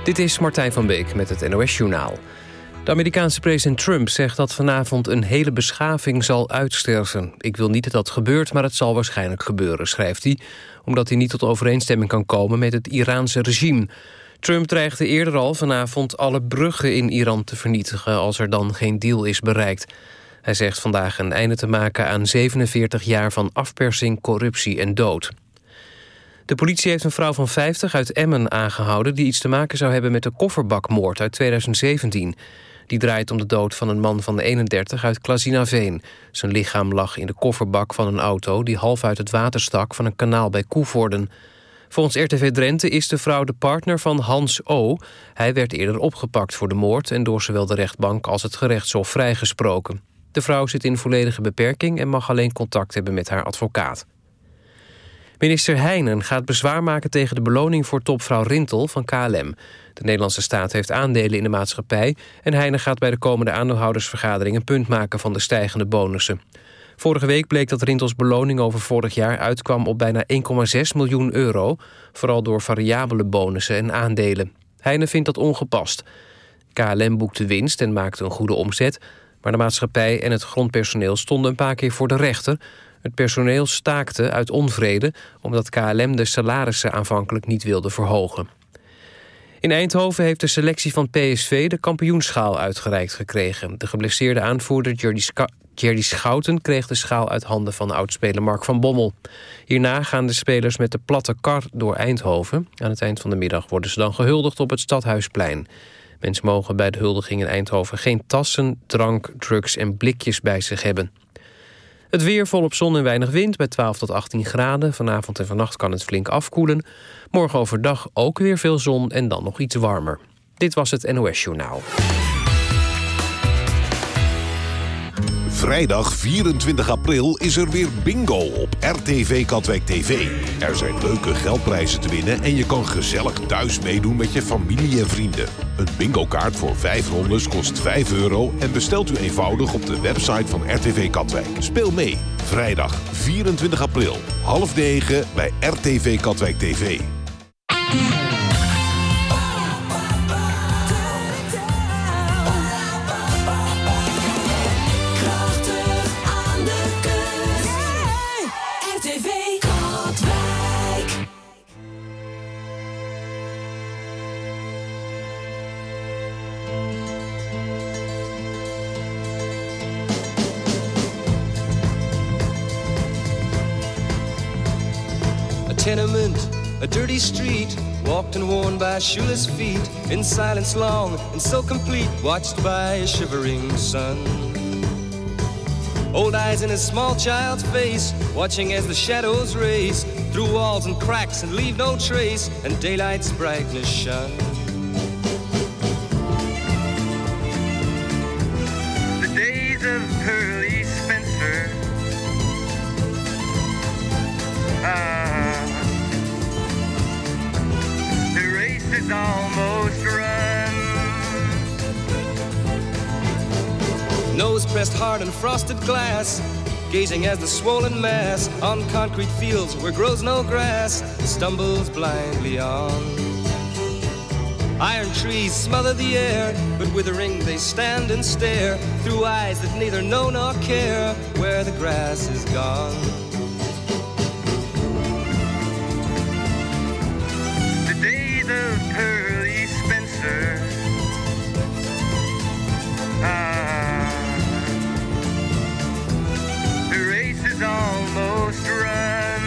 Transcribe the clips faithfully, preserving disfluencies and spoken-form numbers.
Dit is Martijn van Beek met het N O S-journaal. De Amerikaanse president Trump zegt dat vanavond een hele beschaving zal uitsterven. Ik wil niet dat dat gebeurt, maar het zal waarschijnlijk gebeuren, schrijft hij, omdat hij niet tot overeenstemming kan komen met het Iraanse regime. Trump dreigde eerder al vanavond alle bruggen in Iran te vernietigen als er dan geen deal is bereikt. Hij zegt vandaag een einde te maken aan zevenenveertig jaar van afpersing, corruptie en dood. De politie heeft een vrouw van vijftig uit Emmen aangehouden die iets te maken zou hebben met de kofferbakmoord uit tweeduizend zeventien. Die draait om de dood van een man van eenendertig uit Klazinaveen. Zijn lichaam lag in de kofferbak van een auto die half uit het water stak van een kanaal bij Koevoorden. Volgens R T V Drenthe is de vrouw de partner van Hans O. Hij werd eerder opgepakt voor de moord en door zowel de rechtbank als het gerechtshof vrijgesproken. De vrouw zit in volledige beperking en mag alleen contact hebben met haar advocaat. Minister Heijnen gaat bezwaar maken tegen de beloning voor topvrouw Rintel van K L M. De Nederlandse staat heeft aandelen in de maatschappij en Heijnen gaat bij de komende aandeelhoudersvergadering een punt maken van de stijgende bonussen. Vorige week bleek dat Rintels beloning over vorig jaar uitkwam op bijna één komma zes miljoen euro, vooral door variabele bonussen en aandelen. Heijnen vindt dat ongepast. K L M boekte winst en maakte een goede omzet, maar de maatschappij en het grondpersoneel stonden een paar keer voor de rechter. Het personeel staakte uit onvrede omdat K L M de salarissen aanvankelijk niet wilde verhogen. In Eindhoven heeft de selectie van P S V de kampioenschaal uitgereikt gekregen. De geblesseerde aanvoerder Jerdy, Scha- Jerdy Schouten kreeg de schaal uit handen van oudspeler Mark van Bommel. Hierna gaan de spelers met de platte kar door Eindhoven. Aan het eind van de middag worden ze dan gehuldigd op het Stadhuisplein. Mensen mogen bij de huldiging in Eindhoven geen tassen, drank, drugs en blikjes bij zich hebben. Het weer volop zon en weinig wind bij twaalf tot achttien graden. Vanavond en vannacht kan het flink afkoelen. Morgen overdag ook weer veel zon en dan nog iets warmer. Dit was het N O S-journaal. Vrijdag vierentwintig april is er weer bingo op R T V Katwijk T V. Er zijn leuke geldprijzen te winnen en je kan gezellig thuis meedoen met je familie en vrienden. Een bingo-kaart voor vijf rondes kost vijf euro en bestelt u eenvoudig op de website van R T V Katwijk. Speel mee. Vrijdag vierentwintig april, half negen bij R T V Katwijk T V. Tenement, a dirty street, walked and worn by shoeless feet, in silence long and so complete, watched by a shivering sun. Old eyes in a small child's face, watching as the shadows race through walls and cracks and leave no trace, and daylight's brightness shone. The days of Pearly Spencer. Ah. Is almost run. Nose pressed hard in frosted glass, gazing as the swollen mass on concrete fields where grows no grass stumbles blindly on. Iron trees smother the air, but withering they stand and stare through eyes that neither know nor care where the grass is gone. Of Pearly Spencer. Ah, the race is almost run.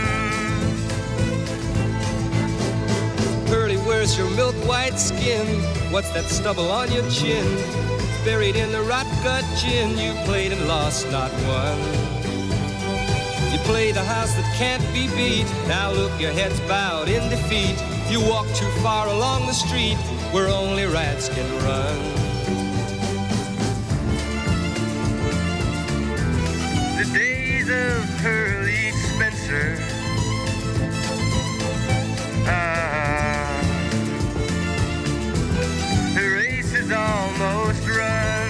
Pearly, where's your milk white skin? What's that stubble on your chin? Buried in the rot gut gin, you played and lost, not won. You play the house that can't be beat. Now look, your head's bowed in defeat. You walk too far along the street where only rats can run. The days of Pearly Spencer. Ah, the race is almost run.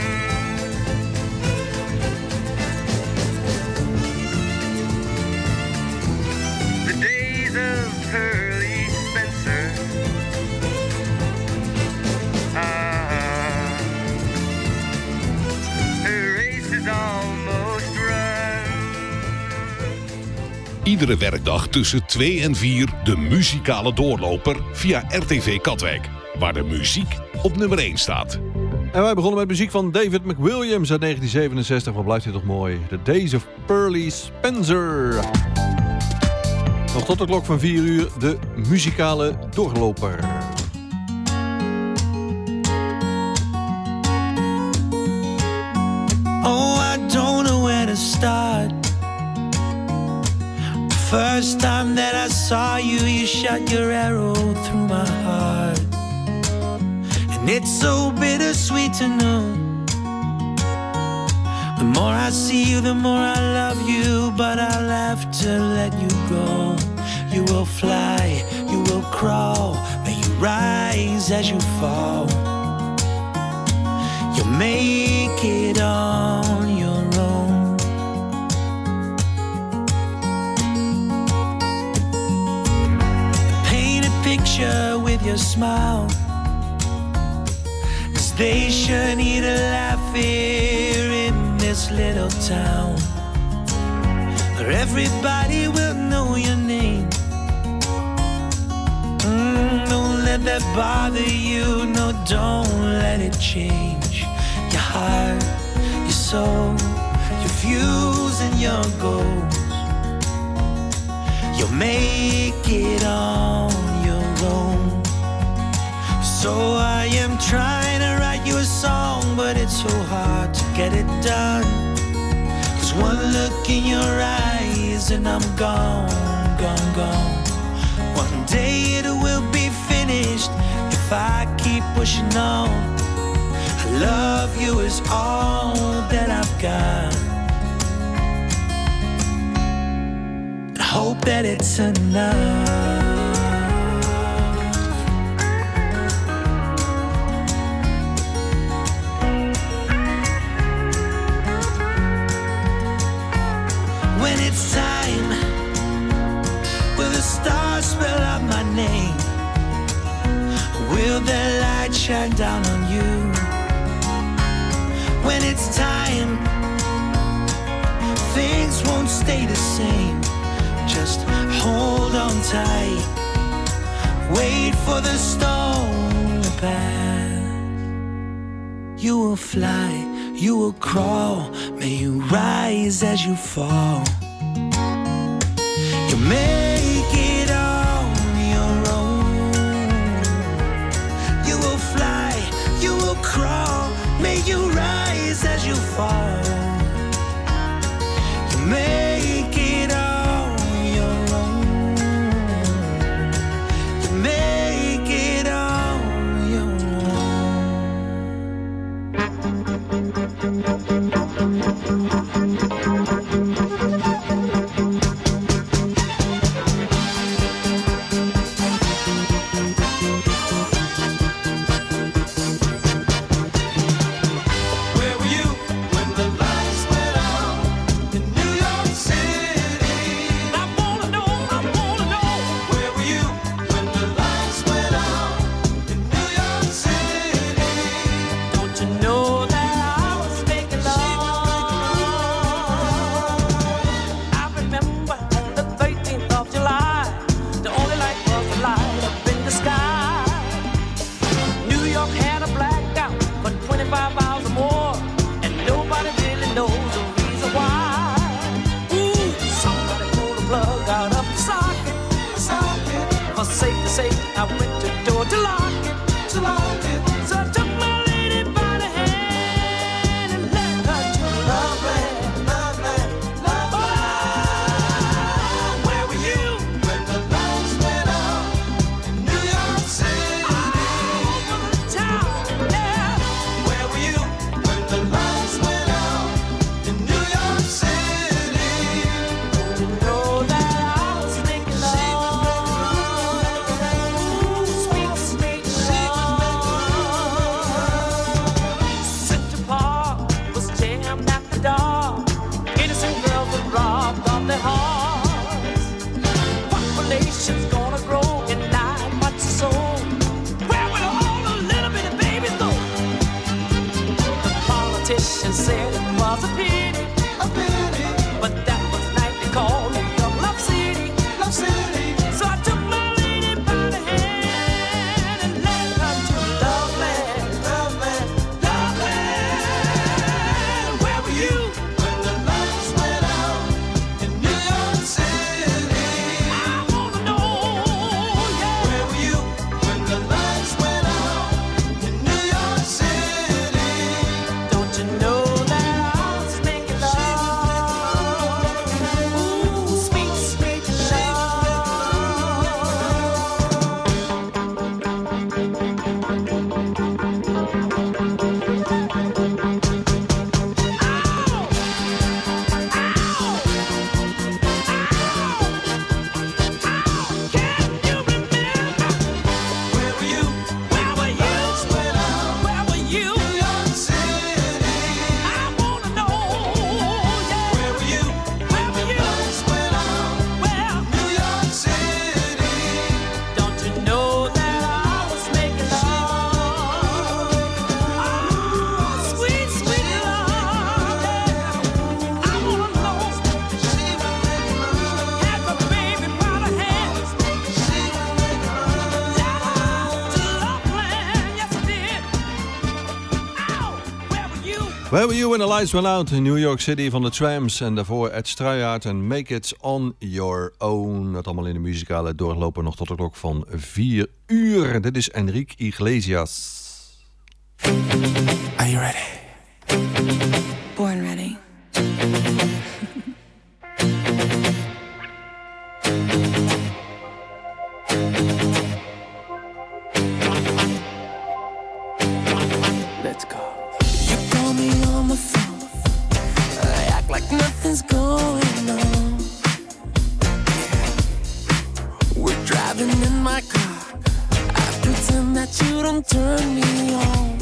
The days of Pearly Spencer. Iedere werkdag tussen twee en vier de muzikale doorloper via R T V Katwijk. Waar de muziek op nummer één staat. En wij begonnen met muziek van David McWilliams uit negentien zevenenzestig. Wat blijft dit toch mooi. The Days of Pearly Spencer. Nog tot de klok van vier uur de muzikale doorloper. Oh, I don't know where to start. The first time that I saw you, you shot your arrow through my heart. And it's so bittersweet to know. The more I see you, the more I love you, but I'll have to let you go. You will fly, you will crawl, may you rise as you fall. You'll make it on your own. Paint a picture with your smile, 'cause they sure need a laugh here in this little town, where everybody will know your name. Mm, don't let that bother you, no, don't let it change your heart, your soul, your views and your goals. You'll make it on your own. So I am trying to write you a song, but it's so hard to get it done. 'Cause one look in your eyes and I'm gone, gone, gone. One day it will be finished if I keep pushing on. I love you is all that I've got. I hope that it's enough. When it's time, will the stars spell out my name? Will the light shine down on you? When it's time, things won't stay the same. Just hold on tight, wait for the storm to pass. You will fly, you will crawl, may you rise as you fall. You make it on your own. You will fly, you will crawl, may you rise as you fall. You make it on your own. You make it on your own. Where Were You When the Lights Went Out in New York City van de Trams. En daarvoor Ed Struijaert en Make It On Your Own. Dat allemaal in de muzikale doorlopen nog tot de klok van vier uur. Dit is Enrique Iglesias. Are you ready? Born ready. Let's go. Nothing's going on. We're driving in my car. I pretend that you don't turn me on.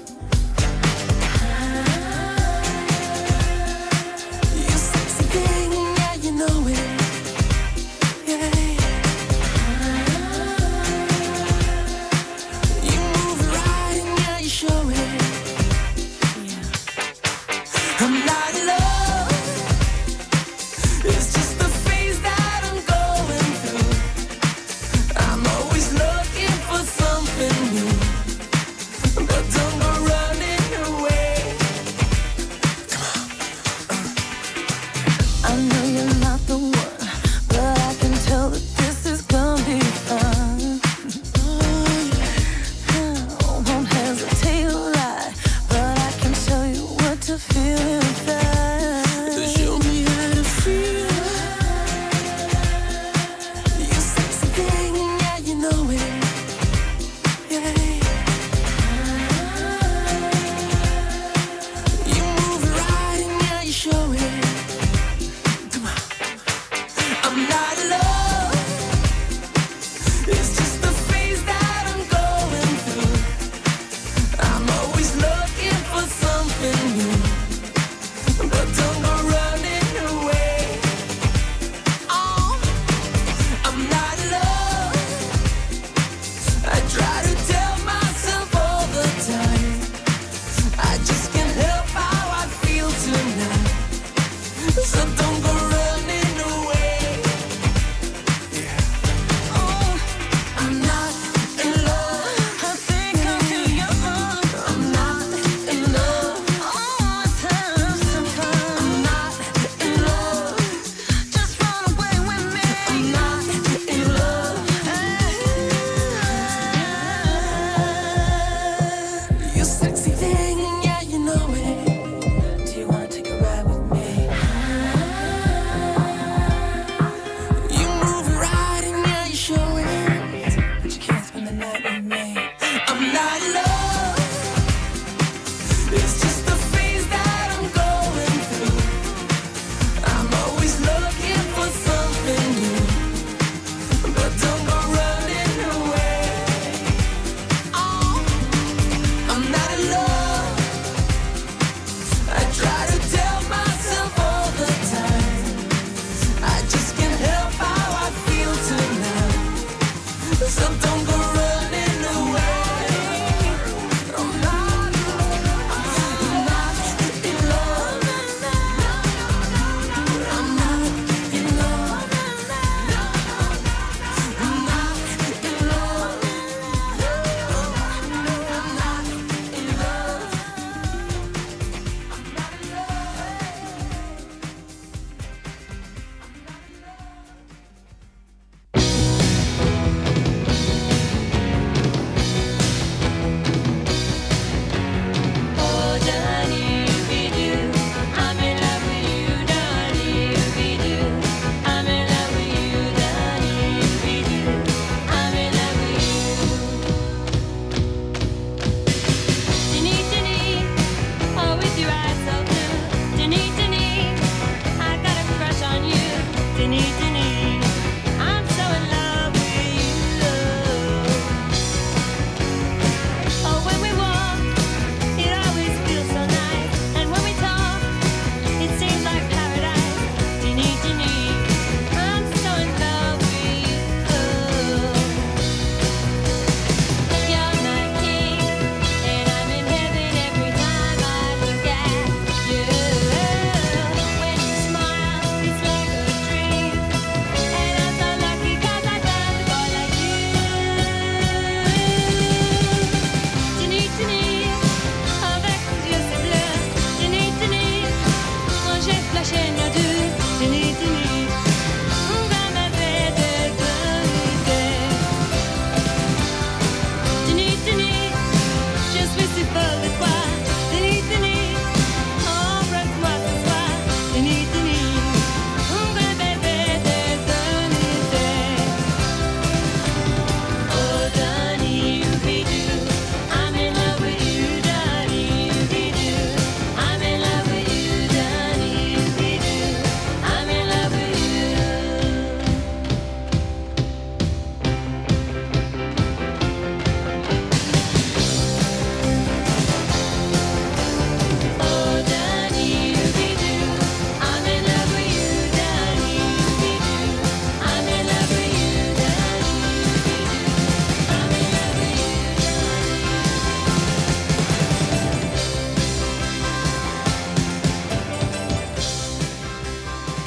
You sexy thing, yeah, you know it. Yeah. You move it right, yeah, you show it. Yeah. I'm not in love. It's just the phase that I'm going through. I'm always looking for something new, but don't go running away. Come on. Uh. I know you're not the one, but I can tell that this is gonna be fun. Oh, yeah. I won't hesitate to lie, but I can tell you what to feel inside. Show me how to feel. Show it.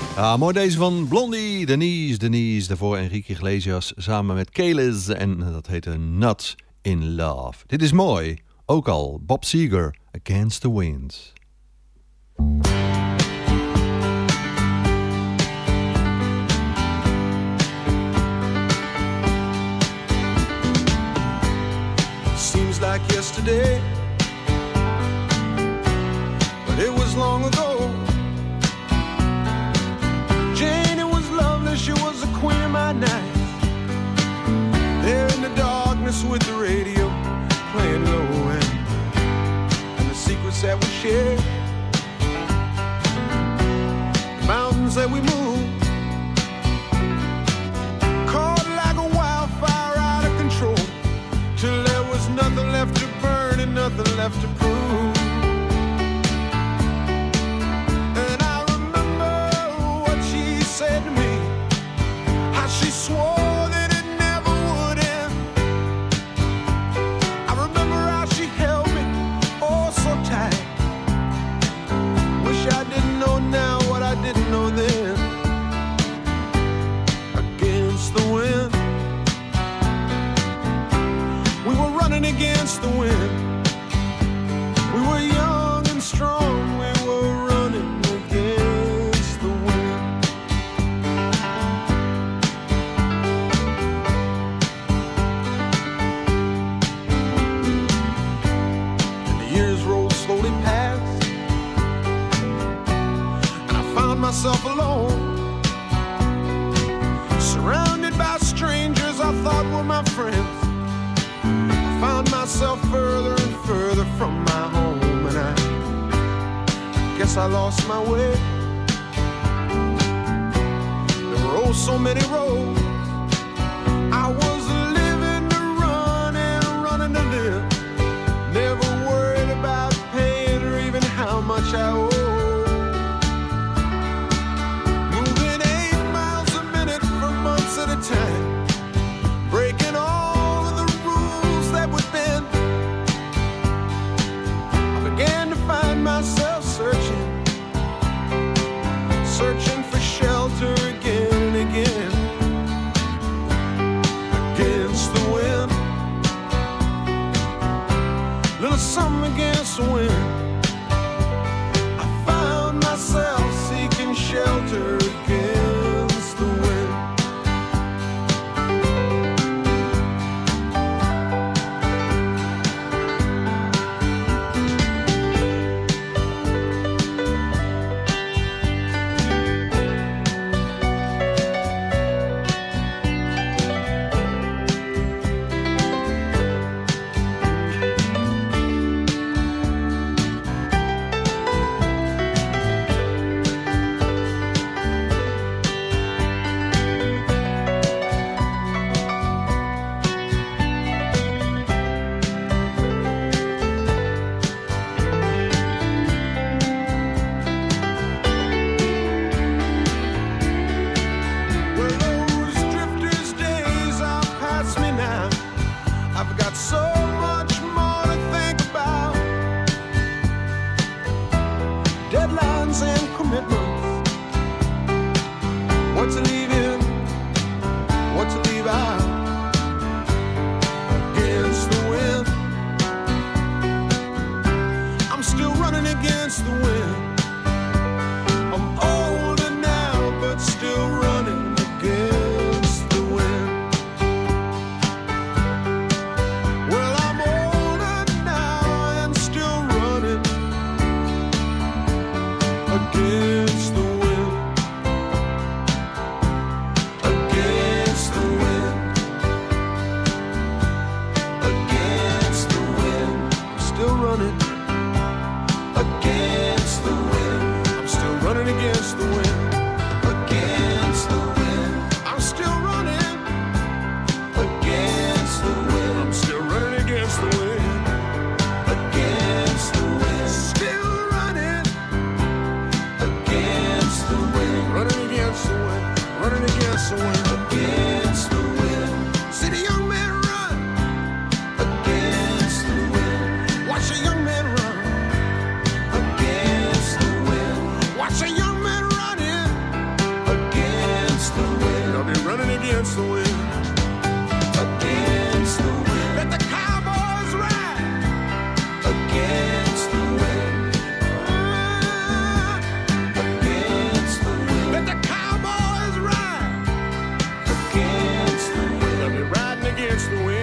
Ah, mooi deze van Blondie, Denise, Denise. Daarvoor Enrique Iglesias samen met Kelis. En dat heette Not in Love. Dit is mooi. Ook al Bob Seger, Against the Wind. Seems like yesterday, but it was long ago. Jane, it was lovely, she was the queen of my night. There in the darkness with the radio playing low and, and the secrets that we shared, the mountains that we moved, caught like a wildfire out of control, till there was nothing left to burn and nothing left to prove. And I remember what she said to me, how she swore that it never would end. I remember how she held me oh so tight. Wish I didn't know now what I didn't know then. Against the wind, we were running against the wind. We were young and strong, we were running against the wind. And the years rolled slowly past, and I found myself alone, surrounded by strangers I thought were my friends. Found myself further and further from my home, and I guess I lost my way. There were oh so many roads. I was living to run and running to live, never worried about paying or even how much I owe. Moving eight miles a minute for months at a time, breaking all of the rules that would bend. I began to find myself searching, searching for shelter again and again. Against the wind, little something against the wind. I found myself seeking shelter against the wind. Watch a young man run against the wind. Against the wind. Let the cowboys ride. Against the wind. Against the wind. Let the cowboys ride. Against the wind. Let me riding against the wind.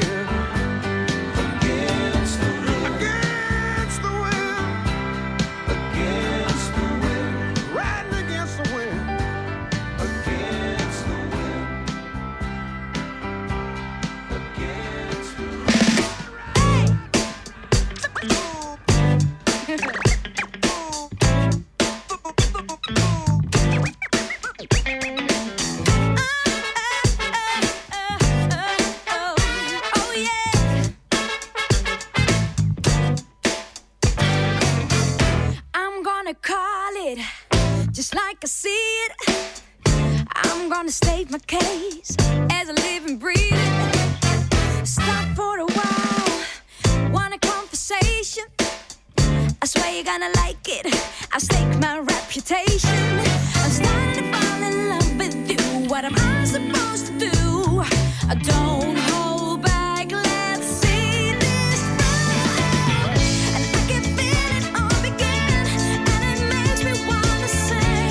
State my case as a living, breathing. Stop for a while, want a conversation. I swear you're gonna like it. I stake my reputation. I'm starting to fall in love with you. What am I supposed to do? I don't hold back. Let's see this through. And I can feel it all begin, and it makes me wanna sing.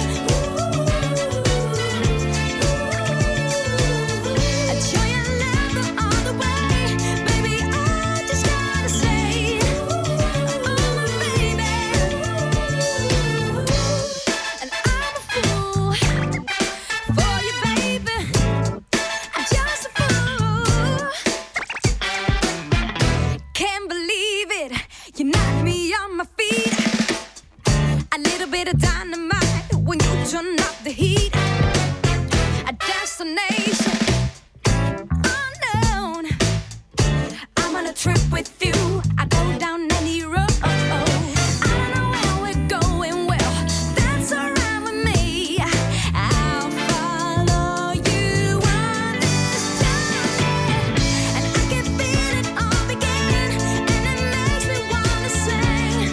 Turn up the heat. A destination unknown. I'm on a trip with you. I go down any road. I don't know where we're going. Well, that's alright with me. I'll follow you on this journey, and I can feel it all begin, and it makes me wanna sing.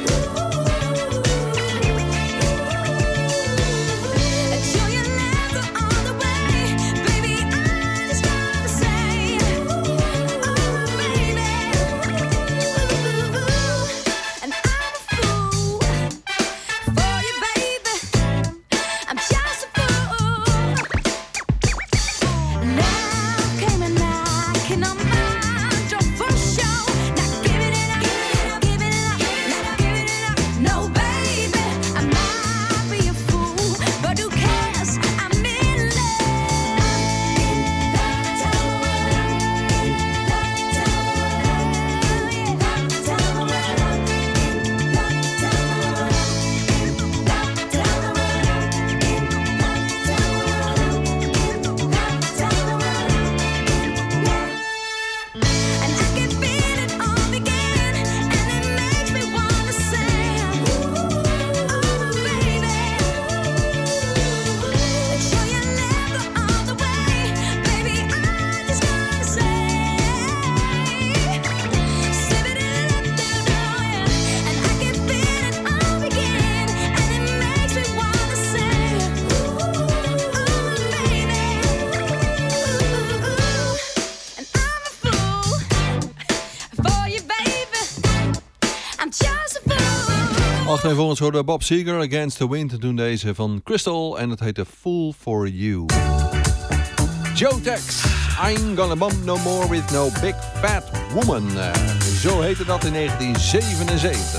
Acht en voor ons hoorde Bob Seger, Against the Wind. En toen deze van Crystal en het heette Fool for You. Joe Tex, I ain't gonna bump no more with no big fat woman. Uh, zo heette dat in negentien zevenenzeventig.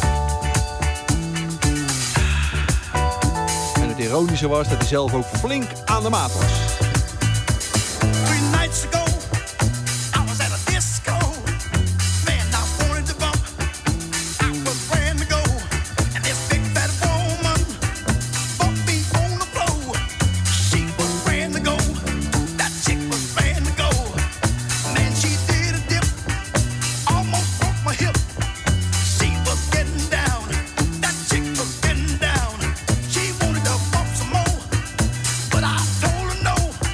En het ironische was dat hij zelf ook flink aan de maat was. Three nights ago, I was at a disco. Man, I wanted to bump. I was brand to go. And this big fat woman bumped me on the floor. She was brand to go. That chick was brand to go. Man, she did a dip. Almost broke my hip. She was getting down. That chick was getting down. She wanted to bump some more. But I told her no.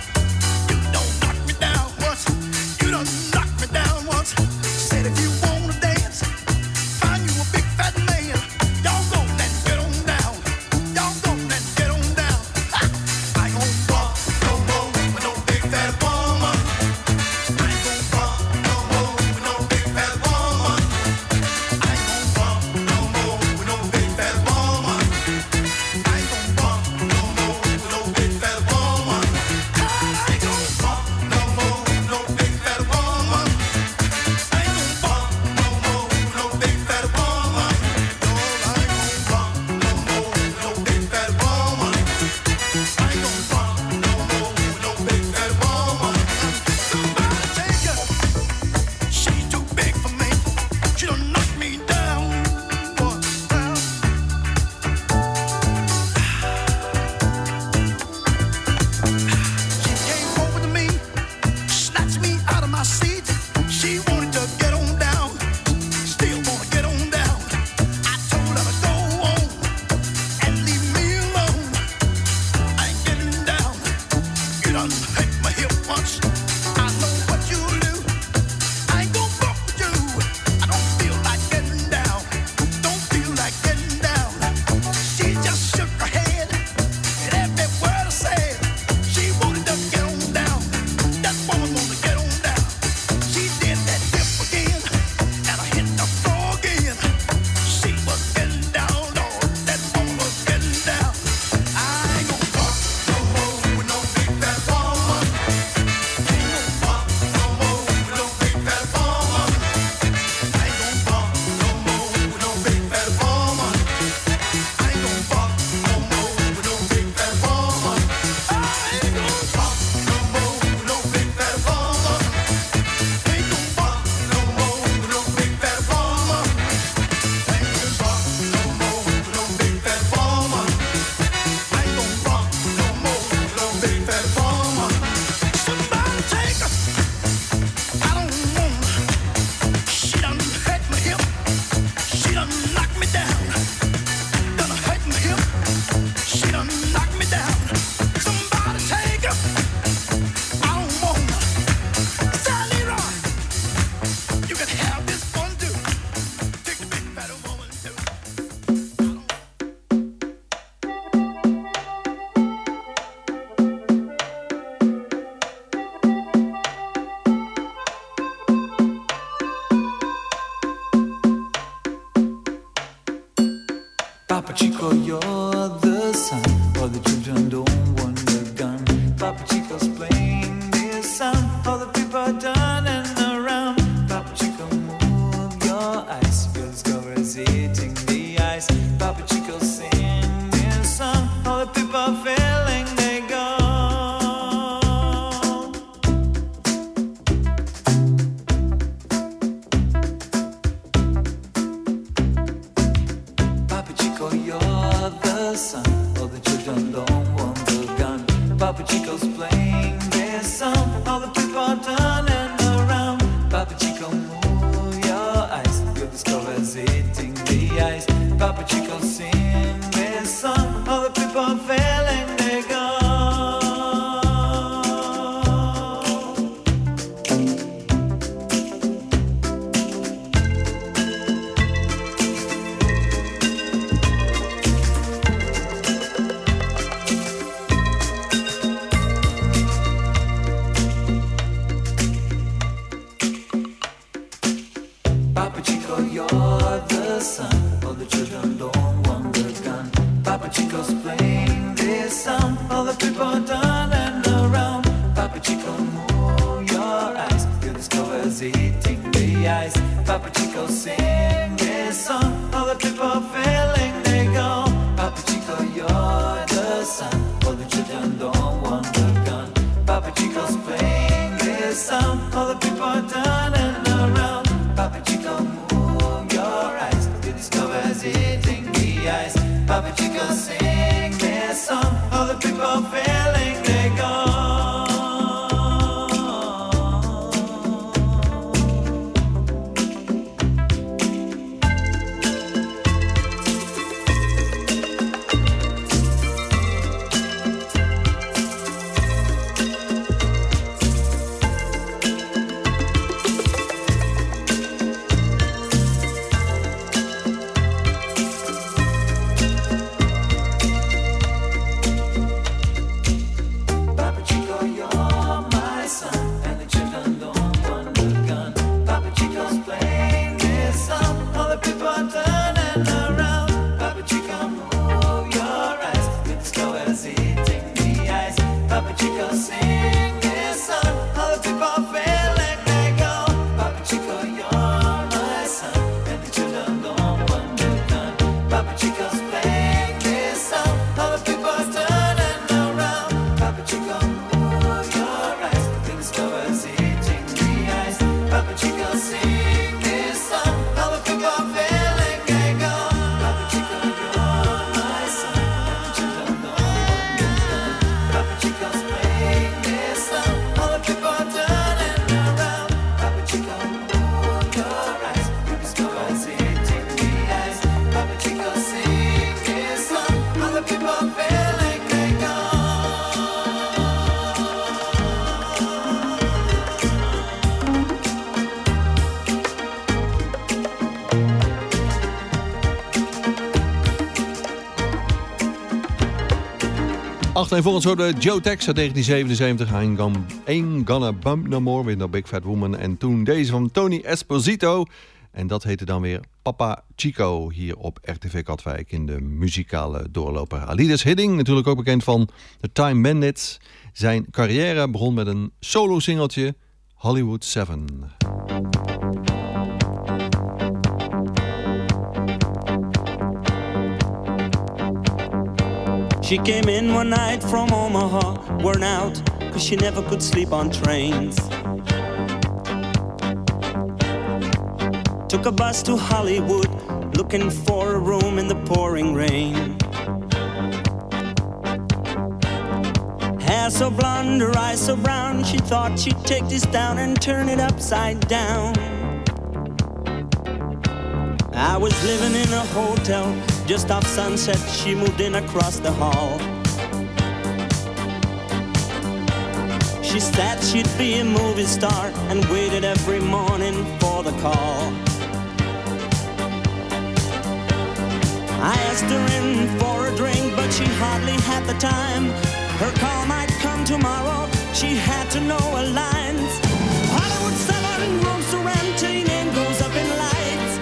Papa Chico, you're the son. All the children don't want the gun. Papa Chico's playing this song. All the people are turning around. Papa Chico, move your eyes. You'll discover it's eating the ice. Papa Chico, sing this song. All the people are feeling they go. Papa Chico, you're the son. All the children don't want the gun. Papa Chico's playing this song. All the people are turning around. Papa Chico, move your eyes. You'll discover it's eating the ice. Papa Chico, sing this song. All the people are feeling they go. Papa Chico, you're the son. All the children don't want the gun. Papa Chico's playing this song. All the people are turning around. Papa Chico, move your eyes. You'll discover it's eating the ice. Papa Chico, sing this song. All the people are feeling they go. Papa Chico, you're the son. All the children don't want the gun. Papa Chico's playing this song. All the people are turning around. Papa Chico, move your eyes. You discover it's eating the ice. Papa Chico, sing this song. All the people are feeling they go. Papa Chico, you're my son, and the children don't want the gun. Papa Chico's playing this song. All the people are turning around. Papa Chico, move your eyes. You discover it's eating the ice. Papa Chico, sing this song. All the people are feeling they go. Papa Chico, you're my son, and the children don't want the gun. Papa Chico's playing this song. All the people are turning around. Papa Chico, move your eyes. You discover it's eating the ice. Papa Chico, sing this song. All the people are feeling they go. Papa Chico, you're my son, and the children don't want the gun. Papa Chico's playing this Achtereenvolgens hoorde Joe Tex uit negentien zevenenzeventig. Ain't gonna, ain't gonna Bump No More with No Big Fat Woman. En toen deze van Tony Esposito. En dat heette dan weer Papa Chico hier op R T V Katwijk in de muzikale doorloper. Alidas Hidding, natuurlijk ook bekend van The Time Bandits. Zijn carrière begon met een solo-singeltje, Hollywood seven. She came in one night from Omaha, worn out, cause she never could sleep on trains. Took a bus to Hollywood, looking for a room in the pouring rain. Hair so blonde, her eyes so brown, she thought she'd take this down and turn it upside down. I was living in a hotel just off Sunset, she moved in across the hall. She said she'd be a movie star and waited every morning for the call. I asked her in for a drink, but she hardly had the time. Her call might come tomorrow, she had to know her lines. Hollywood seven, rooms to rent, her name goes up in lights.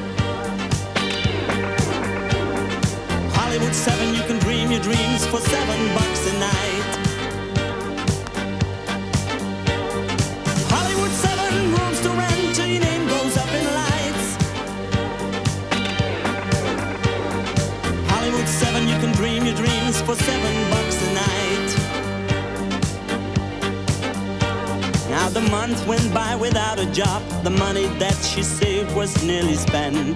Hollywood seven, you can dream your dreams for seven bucks a night. Hollywood seven, rooms to rent, her name goes up in lights. Hollywood seven, you can dream your dreams for seven bucks a night. Now the month went by without a job. The money that she saved was nearly spent.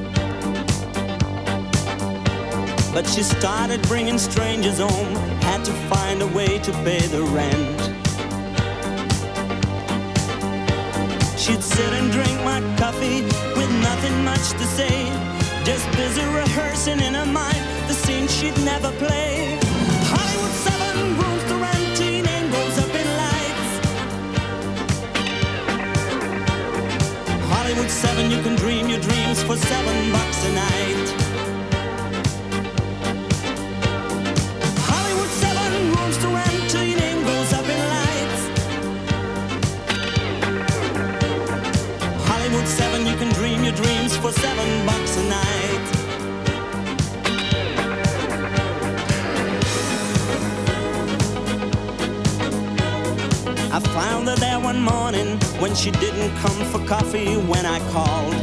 But she started bringing strangers home, had to find a way to pay the rent. She'd sit and drink my coffee with nothing much to say, just busy rehearsing in her mind the scene she'd never play. Hollywood seven, rooms to rent, her name goes up in lights. Hollywood seven, you can dream your dreams for seven bucks a night. Hollywood seven, rooms to rent, her name goes up in lights. Hollywood seven, you can dream your dreams for seven bucks a night. I found her there one morning when she didn't come for coffee when I called.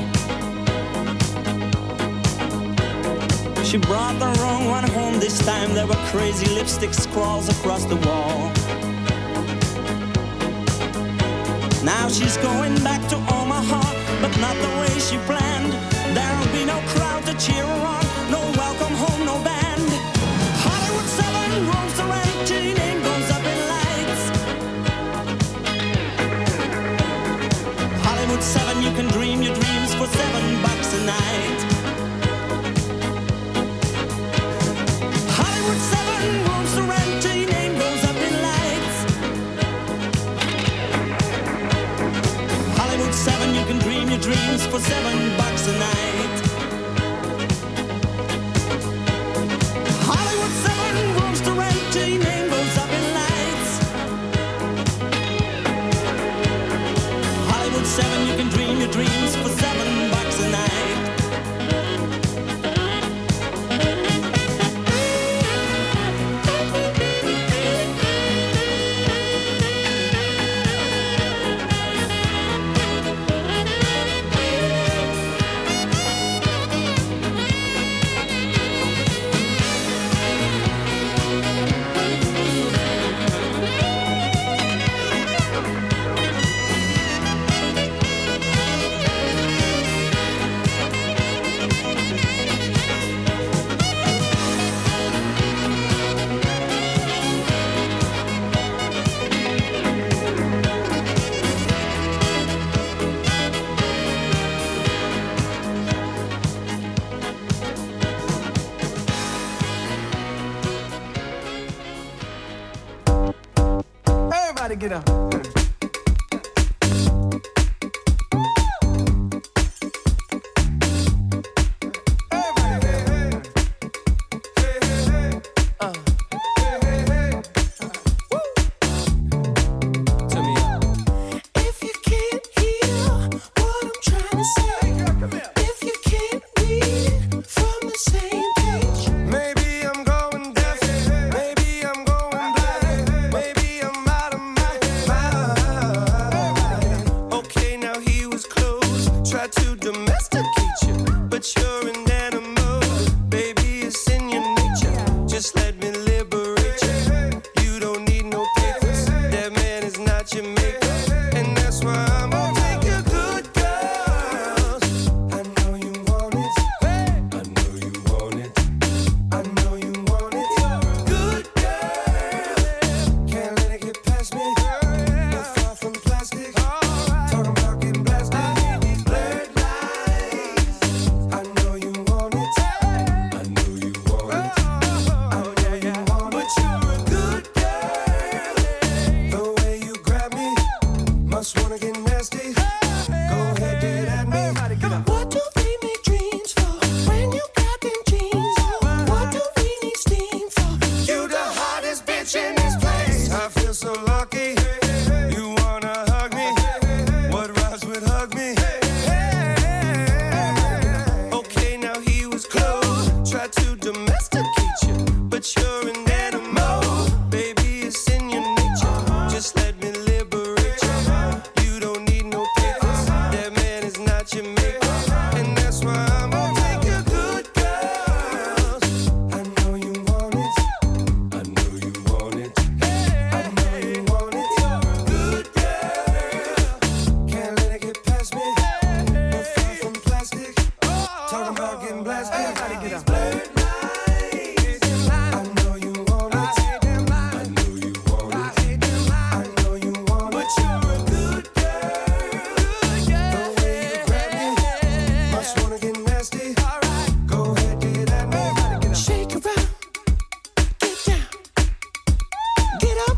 She brought the wrong one home this time. There were crazy lipstick scrawls across the wall. Now she's going back to Omaha, but not the way she planned. There'll be no crowd to cheer her on, no welcome home, no band. Hollywood seven, rooms to rent, her name goes up in lights. Hollywood seven, you can dream your dreams for seven bucks a night. Hollywood seven, rooms to rent, her name goes up in lights. Hollywood seven, you can dream your dreams for seven bucks a night. Hollywood seven, rooms to rent, her name goes up in lights. Hollywood seven, you can dream your dreams for seven bucks a night. Everybody get up. Must wanna get nasty. Go ahead, get at me. What do we need dreams for when you got them jeans on? What do we need steam for? You the hottest bitch in this place. I feel so lucky. You wanna hug me? What rhymes with hug me? Okay, now he was close. Tried to domesticate you, but you're an animal. Baby, it's in your nature. Just let me liberate you. You don't need no papers. That man is not your maker. And that's why I'm gonna take your good girls. I know you want it. I know you want it. I know you want it. Good girl. Can't let it get past me. You're far from plastic. Talking about getting blasted. These blurred lines. I know you want it. I know you want it. I know you want it. But you're a good girl. The way you grab me, must wanna get nasty. Go ahead, get at me. Shake around, get down, get up.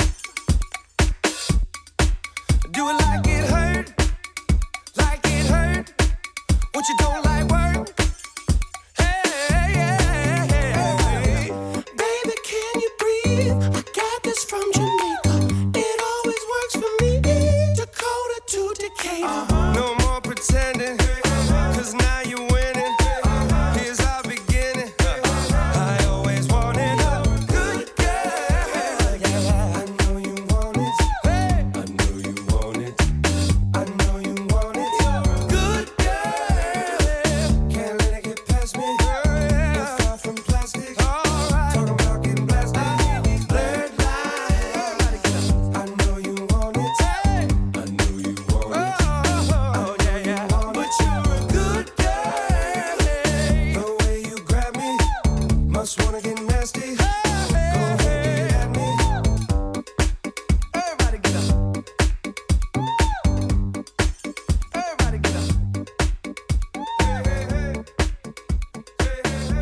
Do it like it hurt, like it hurt. What you don't like work? Hey, hey, hey, hey. Baby, can you breathe? I got this from Jamaica. It always works for me. Dakota to Decatur. No more pretending, cause now you're winning. Here's our beginning. I always wanted a good girl. I know you want it. I know you want it. I know you want it. Good girl. Can't let it get past me. You're far from plastic. Talking about getting blasted. Blurred lines. I know you want it. I know you want it. Oh, yeah, yeah. But you're a good girl. The way you grab me, must wanna get nasty. Go ahead, get at me. Everybody get up. Everybody get up. Hey, hey, hey. Hey,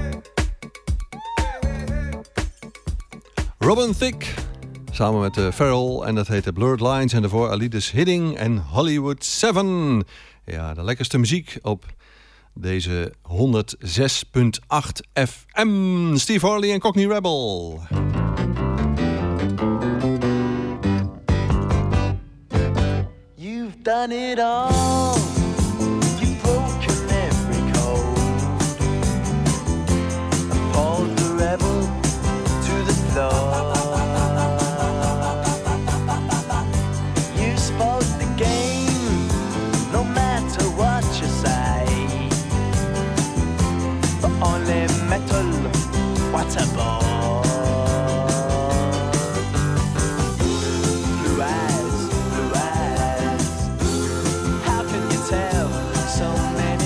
hey, hey. Robin Thicke, samen met uh, Farrell. En dat heette Blurred Lines. En daarvoor Alidas Hidding en Hollywood zeven. Ja, de lekkerste muziek op deze honderdzes komma acht F M. Steve Harley en Cockney Rebel. You've done it all. You've broken every code and pulled the rebel to the floor. You spoke the game, no matter what you say. But only metal, what a bore. Blue eyes, blue eyes. How can you tell so many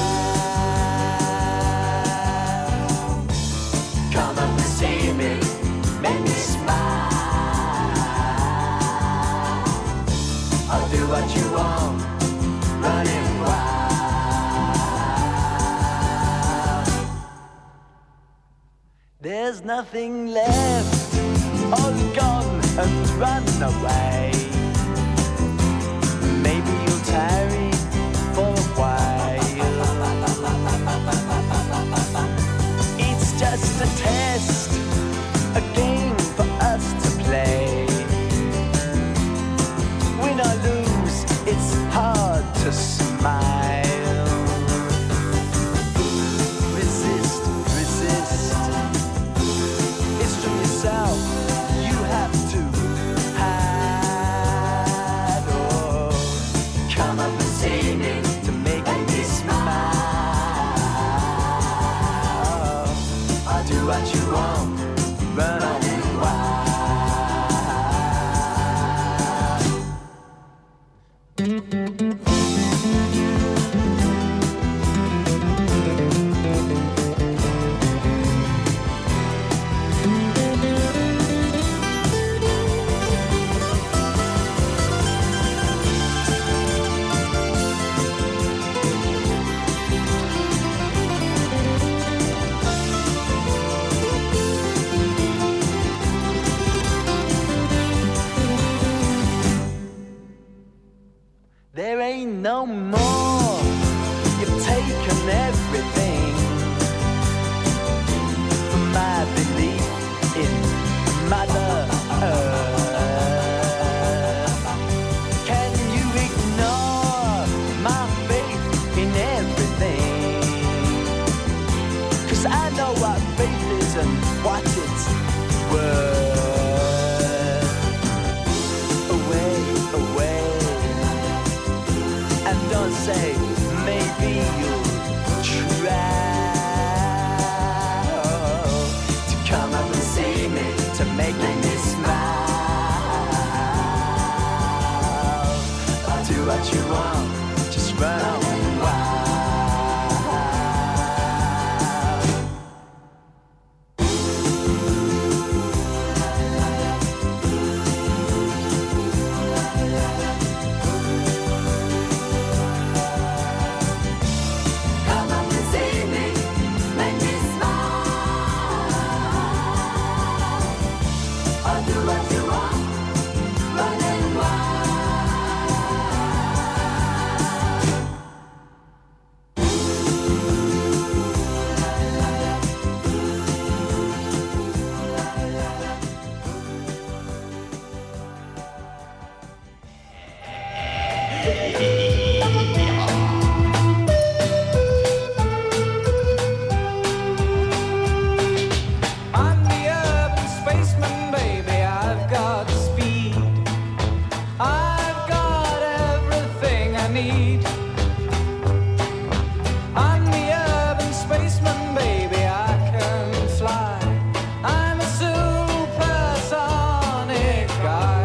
lies? Come up and see me, make me smile. I'll do what you want, running wild. There's nothing left, all gone and run away. Maybe you'll tarry for a while. It's just a test, a game for us to play. Win or lose, it's hard to smile. Resist, resist. It's from yourself you have to hide. no more. You've taken everything from my belief in Mother Earth. Can you ignore my faith in everything? 'Cause I know what faith is and what it's worth. Away, away, and don't say maybe you'll try to come up and see me, to make me smile. Do what you want, just run wild. Come up and see me, make me smile. Or do what you want, running wild. I'm the urban spaceman, baby. I've got speed. I've got everything I need. I'm the urban spaceman, baby. I can fly. I'm a supersonic guy.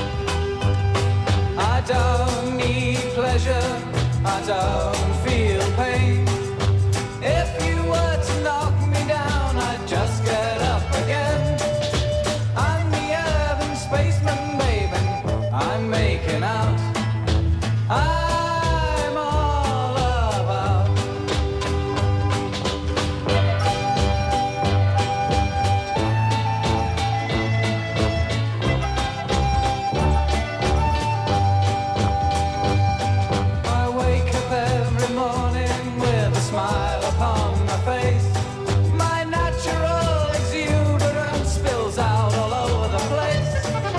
I don't need pleasure. I don't feel pain. If you were to knock me down, I'd just get up again. I'm the urban spaceman, baby. I'm making out. I'm all about. I wake up every morning with a smile upon my face. My natural exuberance spills out all over the place.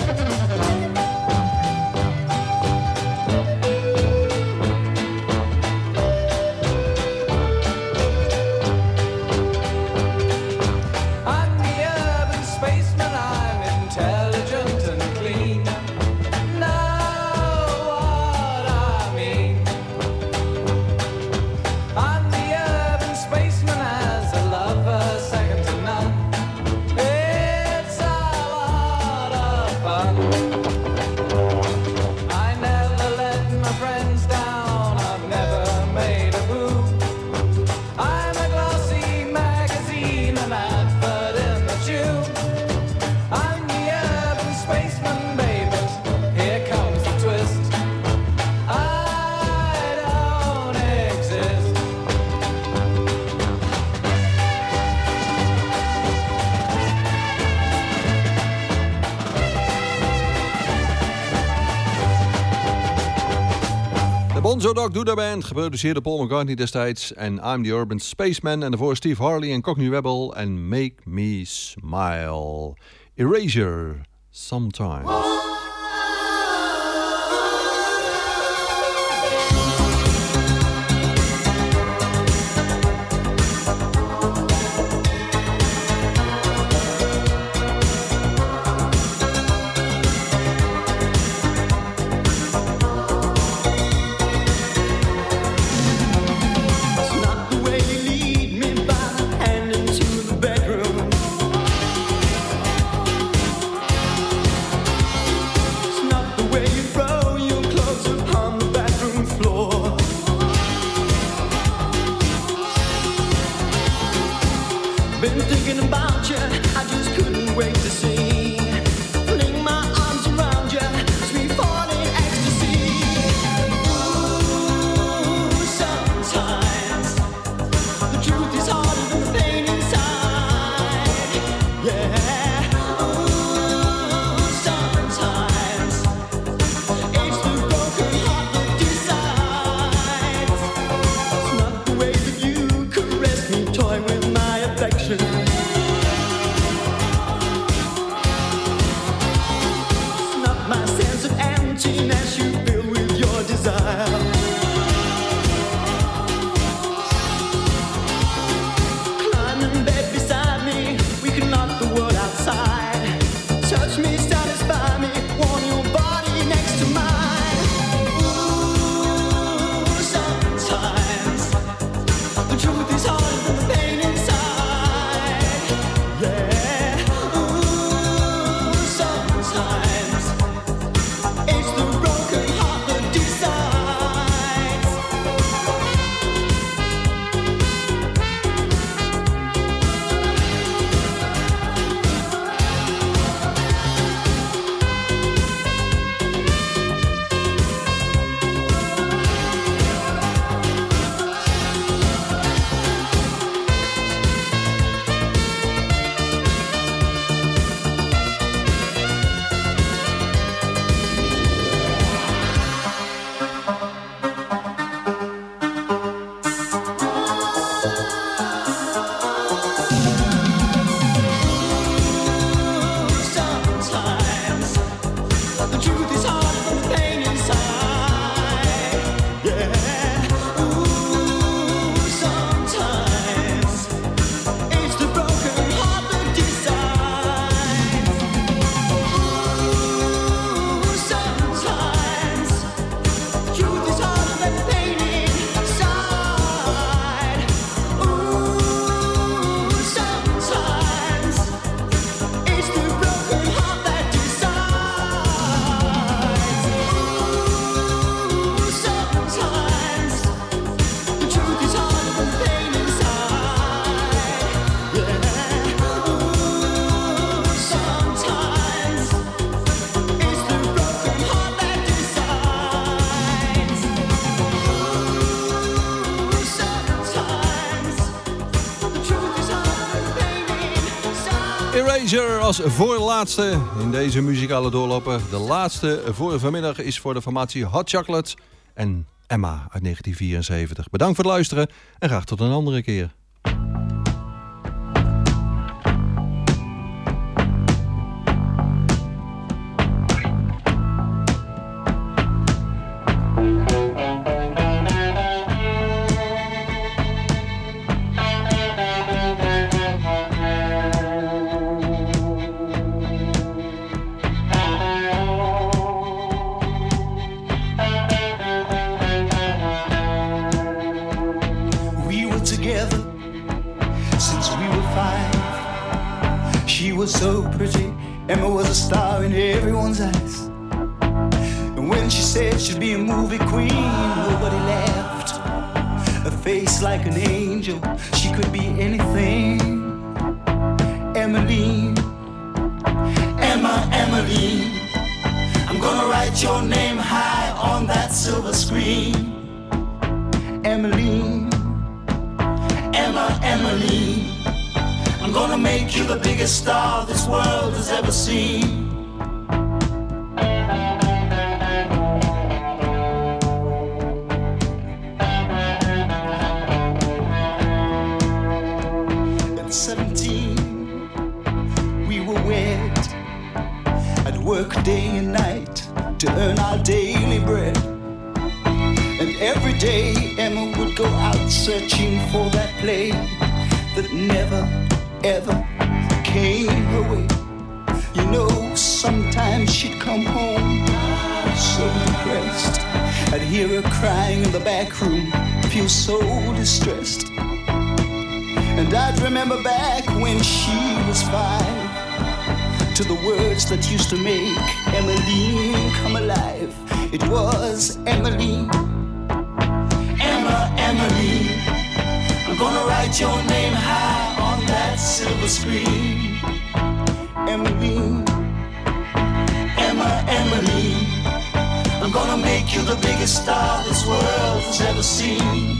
I'm the urban spaceman, I'm intelligent and clean. Know what I mean? I'm the urban spaceman, as a lover second to none. It's a lot of fun. I never let my friends down, I've never made a boo. I'm a glossy magazine, an advert in the tube. I'm the urban spaceman, baby. Here comes the twist. I don't exist. De Bonzo Dog Duda Band, geproduceerd door Paul McCartney destijds. En I'm the Urban Spaceman. En daarvoor Steve Harley en Cockney Rebel. En Make Me Smile. Erasure, Sometimes. It's not the way you lead me by the hand into the bedroom. Weezer als voorlaatste in deze muzikale doorlopen. De laatste voor vanmiddag is voor de formatie Hot Chocolate en Emma uit negentien vierenzeventig. Bedankt voor het luisteren en graag tot een andere keer. So pretty, Emma was a star in everyone's eyes. And when she said she'd be a movie queen, nobody laughed. A face like an angel, she could be anything. Emmeline, Emma, Emmeline, I'm gonna write your name high on that silver screen. Emmeline, Emma, Emmeline, I'm gonna make you the biggest star this world has ever seen. At seventeen, we were wed. I'd work day and night to earn our daily bread. And every day Emma would go out searching for that play that never ever came her way. You know, sometimes she'd come home so depressed. I'd hear her crying in the back room, feel so distressed. And I'd remember back when she was five, to the words that used to make Emmeline come alive. It was Emmeline, Emma, Emmeline, I'm gonna write your name high on that silver screen. Emmeline, Emma, Emmeline, I'm gonna make you the biggest star this world has ever seen.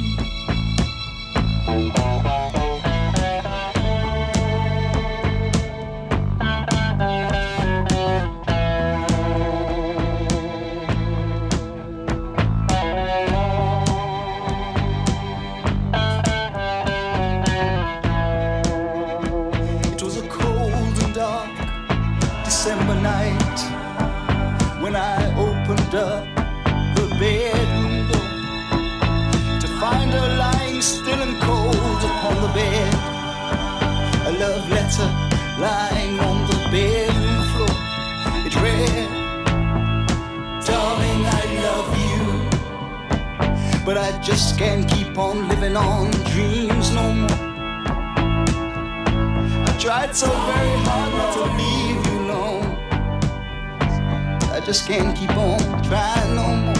Up the bedroom door to find her lying still and cold upon the bed. A love letter lying on the bedroom floor. It read, darling, I love you, but I just can't keep on living on dreams no more. I tried so very hard not to leave you alone. I just can't keep on trying no more.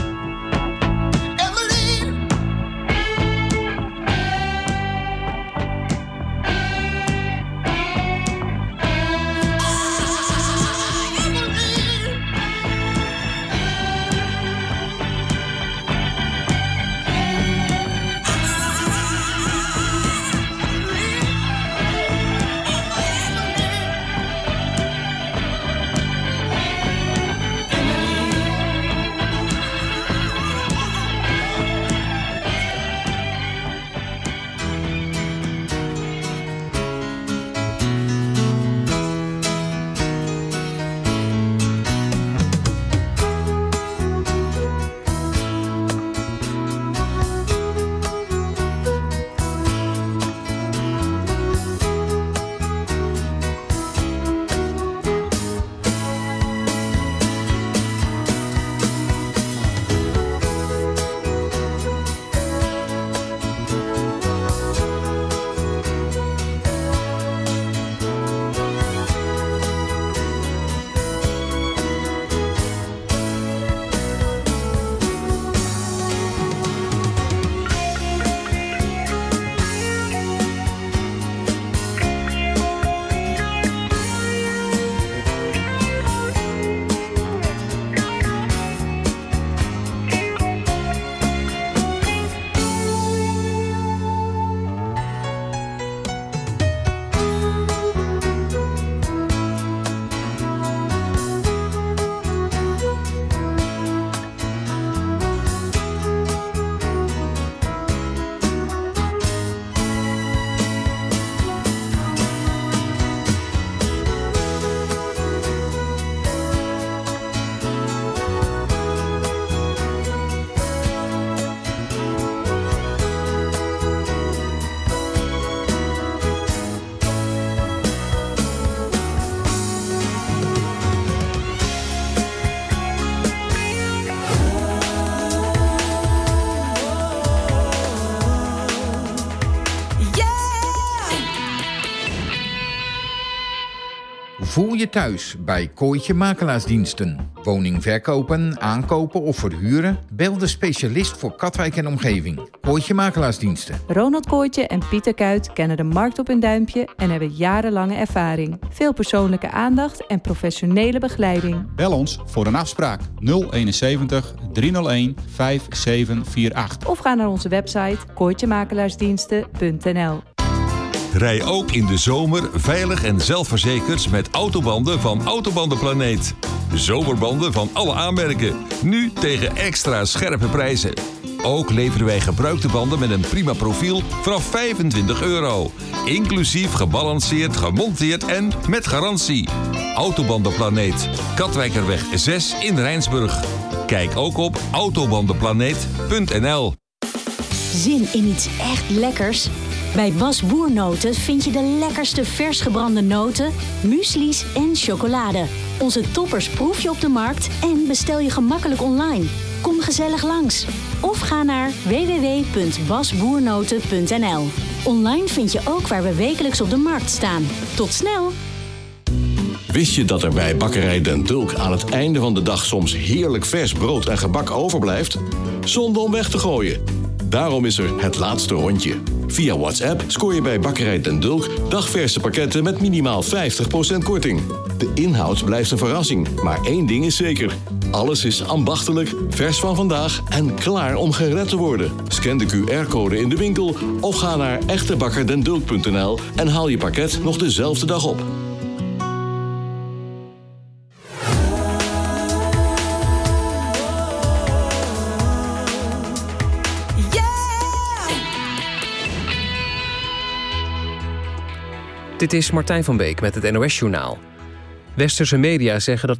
Voel je thuis bij Kooitje Makelaarsdiensten. Woning verkopen, aankopen of verhuren? Bel de specialist voor Katwijk en omgeving. Kooitje Makelaarsdiensten. Ronald Kooitje en Pieter Kuit kennen de markt op hun duimpje en hebben jarenlange ervaring. Veel persoonlijke aandacht en professionele begeleiding. Bel ons voor een afspraak nul eenenzeventig driehonderdéén vijfenzevenhonderdachtenveertig. Of ga naar onze website kooitjemakelaarsdiensten punt n l. Rij ook in de zomer veilig en zelfverzekerd met autobanden van Autobandenplaneet. Zomerbanden van alle aanmerken. Nu tegen extra scherpe prijzen. Ook leveren wij gebruikte banden met een prima profiel vanaf vijfentwintig euro. Inclusief gebalanceerd, gemonteerd en met garantie. Autobandenplaneet. Katwijkerweg zes in Rijnsburg. Kijk ook op autobandenplaneet punt n l. Zin in iets echt lekkers? Bij Bas Boernoten vind je de lekkerste vers gebrande noten, muesli's en chocolade. Onze toppers proef je op de markt en bestel je gemakkelijk online. Kom gezellig langs. Of ga naar w w w punt basboernoten punt n l. Online vind je ook waar we wekelijks op de markt staan. Tot snel! Wist je dat er bij Bakkerij Den Dulk aan het einde van de dag soms heerlijk vers brood en gebak overblijft? Zonde om weg te gooien. Daarom is er het laatste rondje. Via WhatsApp scoor je bij Bakkerij Den Dulk dagverse pakketten met minimaal vijftig procent korting. De inhoud blijft een verrassing, maar één ding is zeker. Alles is ambachtelijk, vers van vandaag en klaar om gered te worden. Scan de Q R-code in de winkel of ga naar echtebakkerdendulk punt n l en haal je pakket nog dezelfde dag op. Dit is Martijn van Beek met het N O S-journaal. Westerse media zeggen dat